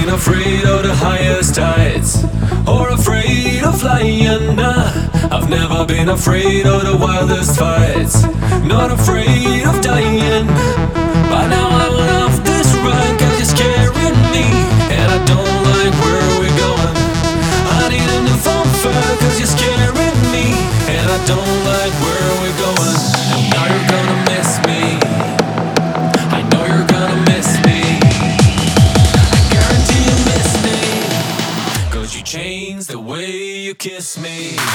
afraid of the highest heights, or afraid of flying. Nah, I've never been afraid of the wildest fights, not afraid of dying. By now I'm off this ride, 'cause you're scaring me, and I don't like where we're going. I need a new phone fire, 'cause you're scaring me, and I don't like where we're going. And now you're gonna miss me, I know you're gonna miss me, I guarantee you miss me, 'cause you changed the way you kiss me.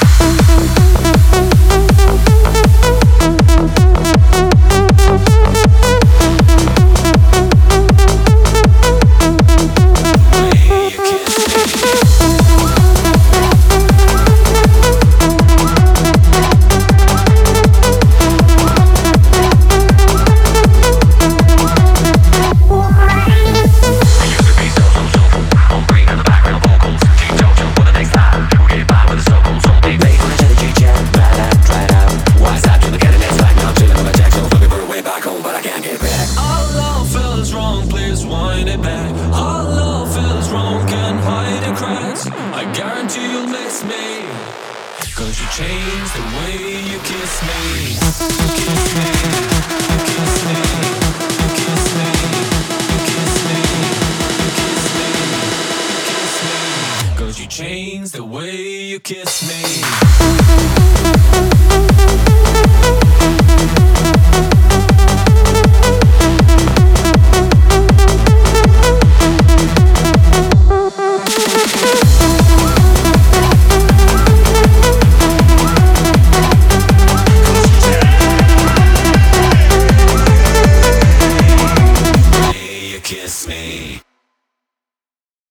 I guarantee you'll miss me, 'cause you changed the way you kiss me. You kiss me, you kiss me, you kiss me, you kiss me, you kiss me, you kiss me, 'cause you changed the way you kiss me. Kiss me.